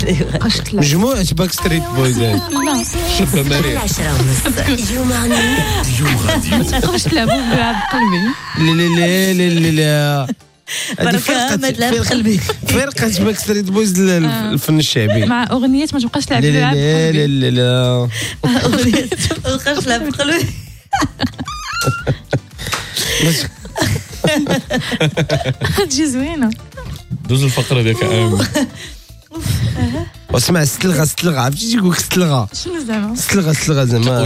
مجموعة باك ستريت بويز. لا شوف مريم. اليوم راني ما تبقاوش تلعبوا بلعب قلبي. لا هذه قلبي فرقة باك ستريت بويز الفن الشعبي. مع اغنيات ما تبقاش تلعب لا بلعب قلبي. لا أغنية ما تبقاش تلعب قلبي. تجي زوينه. دوز الفقرة ديك عام. واسمع ستلغى عرفتي تيقول لك ستلغى شنو زعما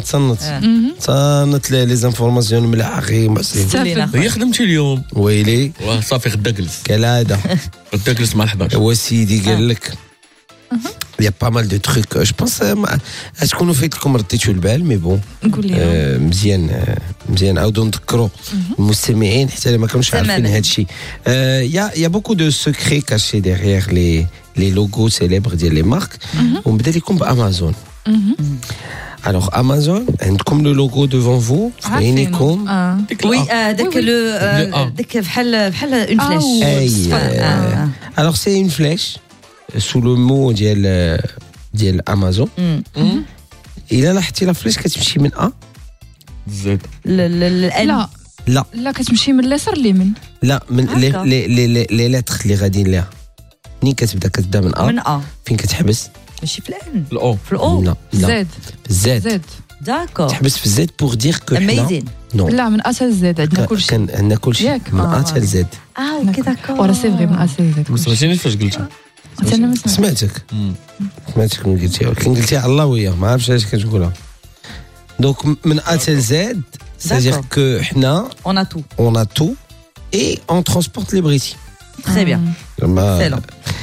تصنت لي زانفورماسيون مليحه اخي محسن. هي خدمتي اليوم ويلي صافي غدا جلس كالعاده غدا جلس مع 11. هو سيدي قال لك يا با مال دو تروك جو بونس تكونوا فايت لكم رديتوا البال مي بون نقول لهم مزيان عاودوا نذكروا المستمعين حتى ما كانوش عارفين هذا الشيء. يا بوكو دو سكري كاشي ديغيغ لي لوغو سيليبر ديال لي مارك ونبدا لكم بامازون. Alors Amazon, عندكم لو لوغو devant vous عينيكم. وي داك داك بحال اون فلاش. Alors c'est une flèche sous le mot ديال Amazon. إلا لاحظتي لا فليش كتمشي من A زيد لا لا كتمشي من اليسار لليمين. لا من لي لتر اللي غاديين ليها. منين كتبدا من A فين كتحبس؟ ماشي في الان الأو في الاو. لا زد داكور تحبس في الزد بور دير كو اميزين. نو لا من اسا زد عندنا كلشي. كان عندنا كلشي من A حتى لزد. اوكي داكور ورا سي فري من اسا زد. ما سمعتينيش فاش قلتها. انا ما سمعتك من قلتيها ولكن قلتيها على الله وياه ما عرفتش علاش كتقولها. دونك من A حتى لزد c'est-à-dire que حنا on a tout et on transporte les briques. Très bien. Excellent.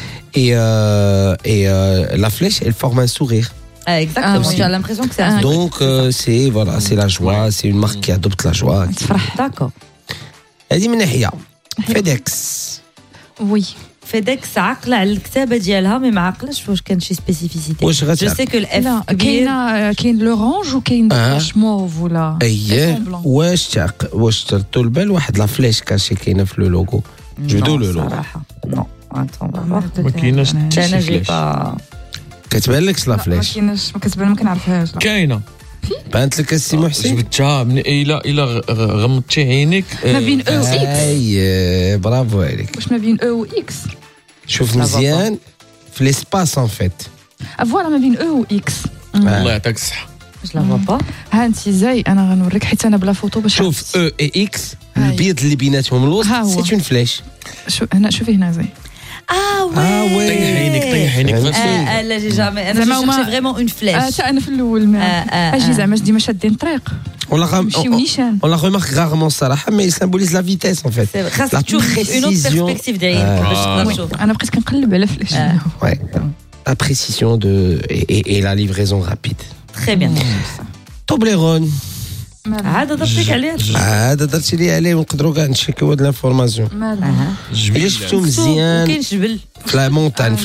Et la flèche, elle forme un sourire. Exactement. Tu as l'impression que c'est un sourire. Donc, c'est la joie. C'est une marque qui adopte la joie. D'accord. هذه من ناحية. FedEx. Oui. FedEx عقلة على الكتابة ديالها مي ما عقلش واش كان شي سبيسيفيتي. واش جو سي كو الاف كاين لورانج وكاين باش موف ولا. اييه واش تردوا البال واحد لا فليش كاشي كاينه في لو لوغو. جبدوا له صراحة نو ما كايناش انا جي با كتبان لك لا فليش. ما كايناش ما كتبان ما كنعرفهاش. كاينه بانت لك السي محسن جبتها من الا غمضتي عينيك ما بين او و اكس. اي برافو عليك. واش ما بين او و اكس شوف مزيان في ليسباس ان فيت فوالا ما بين او و اكس. الله يعطيك الصحه. واش لا با ها انت زي انا غنوريك حيت انا بلا فوتو باش شوف او اي اكس البيض اللي بيناتهم الوسط سي اون فليش. شوفي هنا زي وي طيح عينيك لا جي جامي انا شفتي فريمون اون فلاش. حتى انا في الاول ما اجي زعما ديما شادين طريق on la remarque rarement الصراحه mais il symbolise la vitesse en fait. خاصك تشوف اون اوت بيرسبكتيف ديالك باش تقدر تشوف. انا بقيت كنقلب على فلاش. ouais la précision et la livraison rapide. très bien. Toblerone عاد درتي لي عليه ونقدروا كاع نشيكيو هاد لافورماسيون. جبل شفتو مزيان كاين جبل في لا مونتان.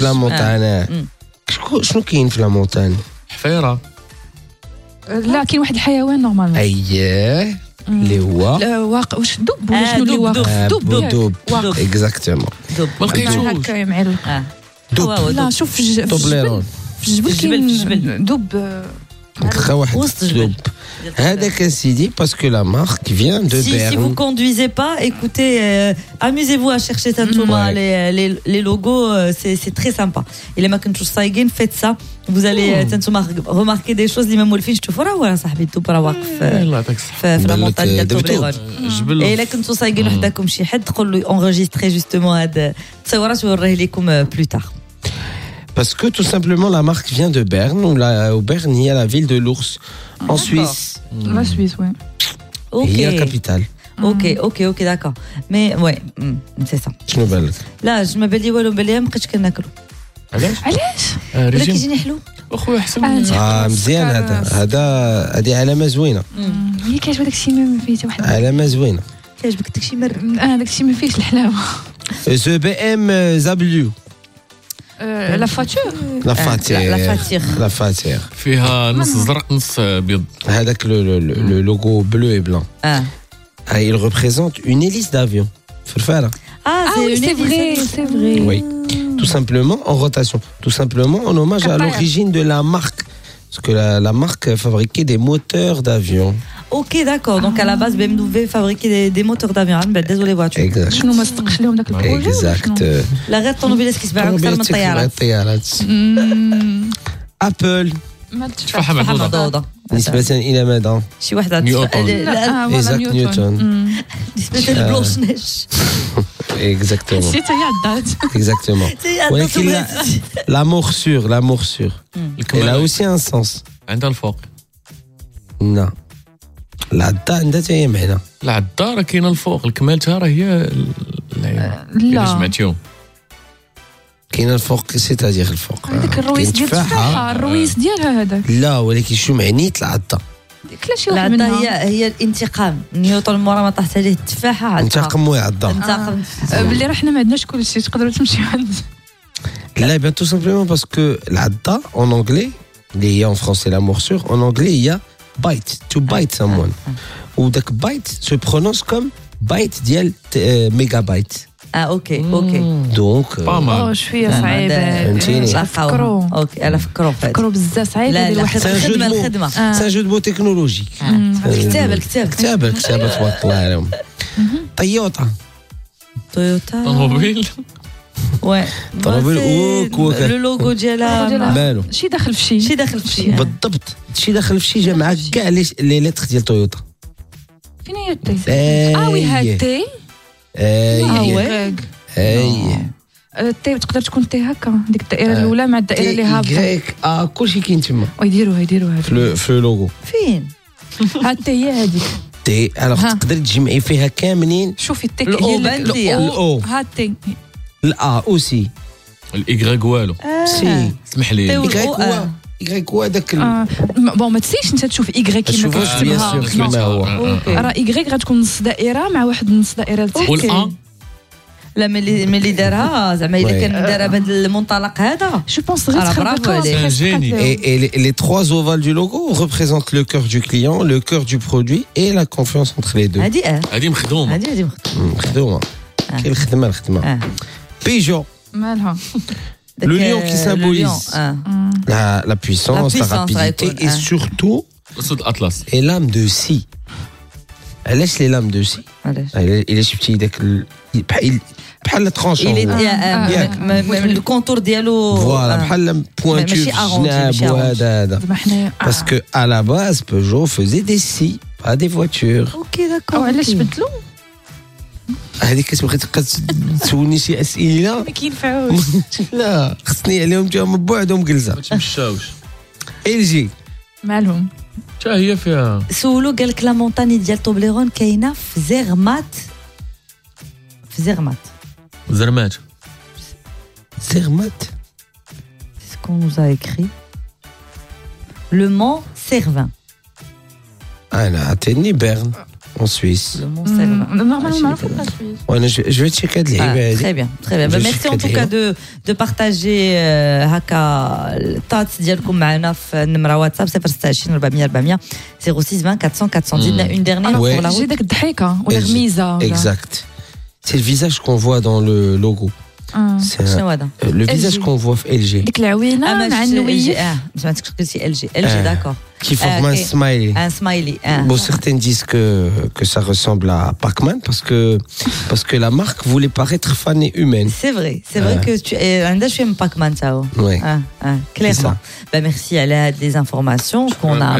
شنو كاين في لا مونتان؟ حفيره. لا كاين واحد الحيوان نورمالمون. اييه اللي هو واقع واش دب ولا شنو اللي واقع؟ دب اكزاكتومون. ما لقيتوش هكا معلق. لا شوف في توبليرون في الجبل كاين دب. دخل واحد الدب هذاك سيدي باسكو لا مارك فيان دو بيرن. Si vous conduisez pas, écoutez, amusez-vous à chercher Tantoma, les logos, c'est très sympa. Et les maquins صايقين faites ça. Vous allez Tantoma remarquer des choses اللي ما مولفين تشوفوا راه ولا صاحبي الدب راه واقف في لا مونطان ديال توبليرون. الا كنتو صايقين وحداكم شي حد قول له انغيستري جوستومون هاد التصويرات ونوريه لكم بلو تار. Parce que tout simplement la marque vient de Berne où Berne il y a la ville de l'ours en Suisse. La Suisse, oui. Il y a la capitale. اوكي داكور مي وي سي سا. شنو بالك؟ لا ما بالي والو بالي ما بقيتش كناكلو. علاش؟ ولا كيجيني حلو اخويا حسن. مزيان هذه علامه زوينه. هي كيعجبك داكشي ما فيه حتى واحد. علامه زوينه. كيعجبك داكشي مر. داكشي ما فيهش الحلاوه. زو بي ام زابليو. لا فاتور. لا فاتير فيها نص زرق نص ابيض. هذاك لو لوغو بلو اي بلان. il représente une hélice d'avion. فرفاره. c'est vrai. Oui. Tout simplement en rotation. Tout simplement en hommage à l'origine de la marque. Parce que la marque fabriquait des moteurs d'avion. Ok, d'accord. Donc à la base, BMW fabriquait des moteurs d'avion. Désolé, voiture. Exact. شنو ما صدقش لهم داك البروجي Exact. لا غير الطوموبيلات كيتباعوا اكثر من الطيارات. ابل تفاحة معدودة. نسبة إلى ماذا؟ شي واحد نيوتن. إيزاك نيوتن. نسبة لبلونش نيش. Exactement. نسيت هي عدات Exactement. ولكن la morsure. Elle a aussi un sens. عندها الفوق. Non. العدة عندها حتى هي معنى. العدة راه كاينة الفوق، الكمال تاعها هي لا. جمعتيهم. كاين الفوق سيتادير الفوق. هذاك الرويس ديال التفاحة الرويس ديالها هذاك. لا ولكن شو معنيت العدة؟ كلاش شي واحد العدة منها. هي الانتقام. نيوتن مورا ما طاحت عليه التفاحة عاد انتقم وعدة. انتقم. باللي راه حنا ما عندناش كلشي تقدروا تمشيو عند. Là, bien tout simplement parce que l'adda en anglais, il y a en français la morsure, en anglais il y a bite, to bite someone. Ou donc bite se prononce comme bite dial mégabyte. اوكي Donc Pas mal. شويه صعيبه. فهمتيني. فكروا اوكي انا فكروا فكروا بزاف صعيبه لا ديال لا واحد. C'est un jeu de mots. الخدمة C'est un jeu de mots technologique. الكتاب كتابة تبارك الله عليهم. طيوطا. تويوتا طوموبيل. وي طوموبيل وكوكا. لو لوغو ديالها مالو شي داخل في شي. شي داخل في شي بالضبط شي داخل في شي جماعة كاع لي لتر ديال تويوتا. فين هي التي؟ اي وي هاد تي. اي اي التي تقدر تكون تي هكا ديك الدائره الاولى مع الدائره اللي هابطه. يغريك كلشي كاين تما ويديروا هذا. في لو لوغو. فين ها التي هي هذيك. تي الوغ تقدر تجمعي فيها كاملين. شوفي التي الأو هي باندية. الأو. ها التي. الا اوسي الإيكغيك والو. سي اسمح لي. يغريك هو داك بون ما تسيش انت تشوف ايغريك كيما شوفوش بيان سور كتكتبها. كيما هو. راه ايغريك غتكون نص دائره مع واحد نص دائره لتحت. والأ لا ملي دارها زعما الا كان دارها بهذا المنطلق هذا جو بونس غير برافو تخربطوا عليك. C'est un génie. Et les trois ovales du logo représentent le cœur du client, le cœur du produit et la confiance entre les deux. هذه هذه مخدومة. هذه خدمة كاين الخدمة. Peugeot, مالها. le lion qui symbolise la puissance, la rapidité et surtout أسود الأطلس. les lames de scie. علاش les lames de scie؟ إلا شفتي داك بحال الترونشون. الكونتور ديالو فوالا بحال بوانتور جناب وهذا. Parce que à la base Peugeot faisait des scies, pas des voitures. اوكي داكور. علاش بدلوا؟ هذيك كتبغي تبقى تسولني شي اسئله ما كينفعوش. لا خصني عليهم جاهم بوحدهم جلسه. ما تمشاوش. LG مالهم. حتى هي فيها. سولو قال لك لا مونطاني ديال توبليرون كاينه في زيغمات. زرمات. Zermatt. C'est ce qu'on nous a écrit. Le Mont Cervin. انا عطيني بيرن en Suisse. Le Mont Cervin. نورمالمون معروفه في السويس. وانا جو vais checker هاد اللعيبه Très هادي. bien, très bien. Je Merci suis en tout cas de partager هكا التات ديالكم معنا في النمره واتساب 026 400 400 06 20 400 400. زدنا une dernière Ouais. pour la جي route. داك الضحيكه ولا غميزه. Exact. C'est le visage qu'on voit dans le logo. C'est شنو هذا؟ le visage qu'on voit في LG ديك العوينه مع النويف. سمعتك قلتي LG داكور. qui forme un smiley. Un smiley. Bon, certains disent que ça ressemble à Pac-Man parce que la marque voulait paraître fan et humaine. C'est vrai que tu es عندها شويه من باكمان تاعو. Ouais. Clairement. Merci على هاد les informations qu'on a